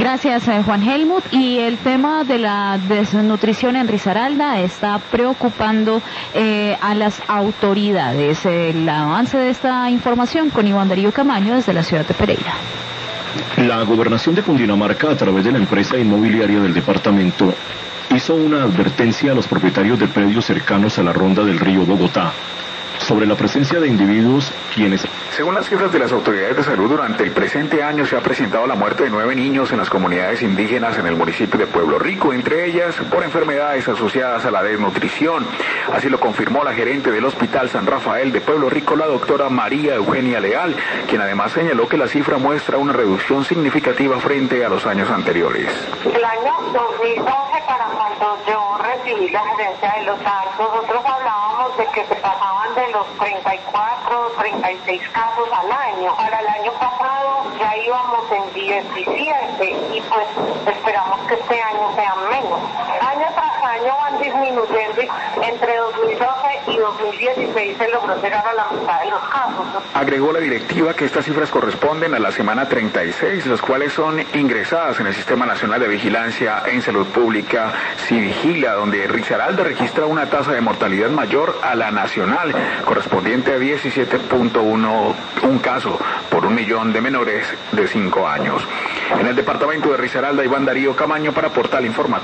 Gracias, Juan Helmut. Y el tema de la desnutrición en Risaralda está preocupando a las autoridades. El avance de esta información con Iván Darío Camaño desde la ciudad de Pereira. La Gobernación de Cundinamarca, a través de la empresa inmobiliaria del departamento, hizo una advertencia a los propietarios de predios cercanos a la ronda del río Bogotá sobre la presencia de individuos quienes... Según las cifras de las autoridades de salud, durante el presente año se ha presentado la muerte de 9 niños en las comunidades indígenas en el municipio de Pueblo Rico, entre ellas por enfermedades asociadas a la desnutrición. Así lo confirmó la gerente del Hospital San Rafael de Pueblo Rico, la doctora María Eugenia Leal, quien además señaló que la cifra muestra una reducción significativa frente a los años anteriores. El año 2012, para cuando yo recibí la gerencia de los SARS, nosotros hablábamos de que se pasaban de los 34, 36 casos al año. Para el año pasado ya íbamos en 17 y pues esperamos que este año sean menos. Año tras año van disminuyendo y entre 2012 y 2016 se logró llegar a la mitad de los casos. Agregó la directiva que estas cifras corresponden a la semana 36, las cuales son ingresadas en el Sistema Nacional de Vigilancia en Salud Pública, Civigila, donde Risaralda registra una tasa de mortalidad mayor a la nacional, correspondiente a 17.1 caso por 1 millón de menores de 5 años. En el departamento de Risaralda, Iván Darío Camaño para Portal Informativo.